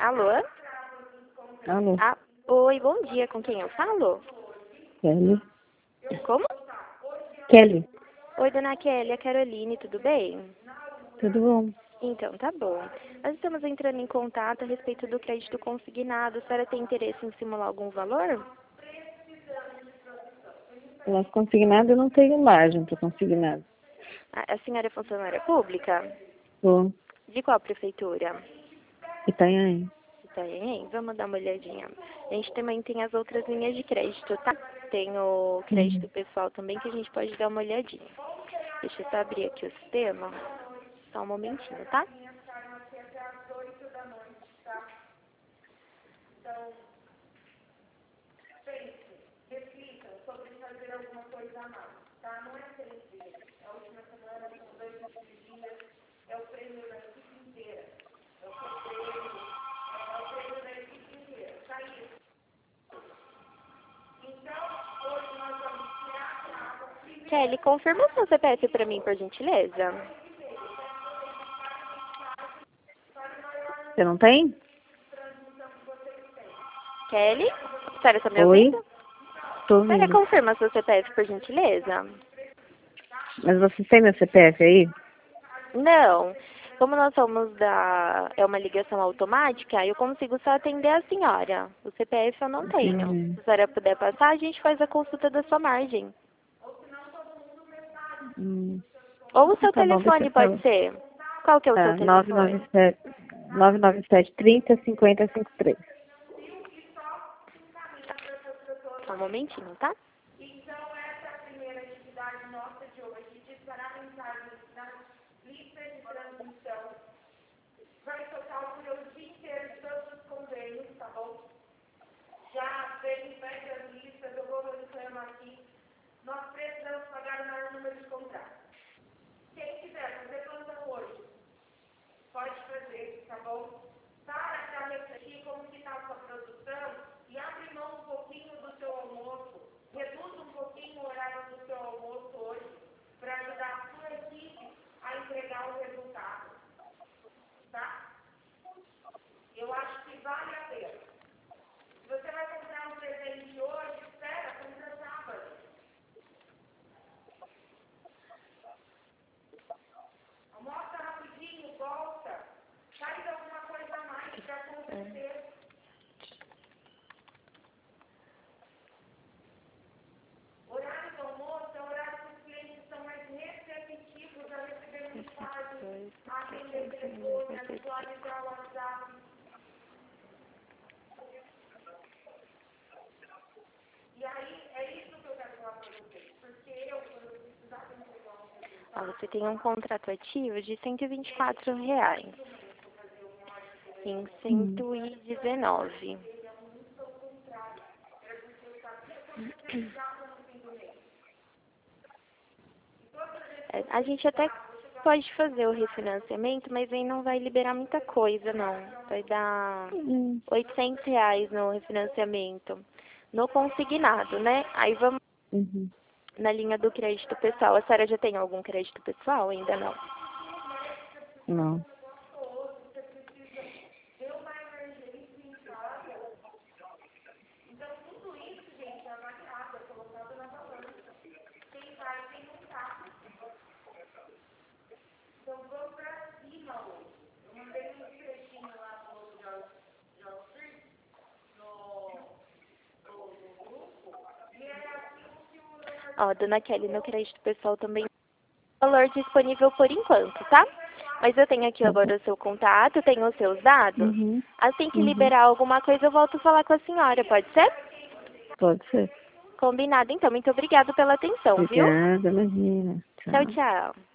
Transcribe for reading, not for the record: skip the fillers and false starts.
Alô? Alô, Ah, oi, bom dia. Com quem eu falo? Kelly. Como? Kelly, Oi, dona Kelly, é a Caroline, tudo bem? tudo bom? Então, tá bom. Nós estamos entrando em contato a respeito do crédito consignado. A senhora tem interesse em simular algum valor? Pelas consignadas eu não tenho margem para consignado. A senhora é funcionária pública? Sou De qual prefeitura? Itanhaém. Itanhaém? Vamos dar uma olhadinha. A gente também tem as outras linhas de crédito, tá? Tem o crédito pessoal também que a gente pode dar uma olhadinha. Deixa eu só abrir aqui o sistema. Só um momentinho, tá? Kelly, confirma o seu CPF pra mim, por gentileza. Você não tem? Kelly? A senhora tá me Oi, ouvindo? tô A senhora ouvindo. confirma seu CPF, por gentileza? Mas você tem meu CPF aí? Não. Como nós somos é uma ligação automática, eu consigo só atender a senhora. O CPF eu não tenho. Entendi. Se a senhora puder passar, a gente faz a consulta da sua margem. Hum. Ou o seu Tá bom, deixa telefone eu pode falar. ser. Qual que é o seu Tá, telefone? 997 30 50 53. Só um momentinho, tá? Ó, você tem um contrato ativo de R$ 124 em 119. A gente até pode fazer o refinanciamento, mas aí não vai liberar muita coisa, não. Vai dar R$ 800 no refinanciamento. No consignado, né? Aí vamos Uhum. na linha do crédito pessoal. A senhora já tem algum crédito pessoal? Ainda não. Não. Ó, dona Kelly, no crédito pessoal também valor disponível por enquanto, tá? Mas eu tenho aqui Tá bom. agora o seu contato, tenho os seus dados. Uhum. Assim que Uhum. liberar alguma coisa, eu volto a falar com a senhora, pode ser? Pode ser. Combinado, então. Muito obrigada pela atenção, viu? Obrigada, imagina. Tchau, Tchau. tchau.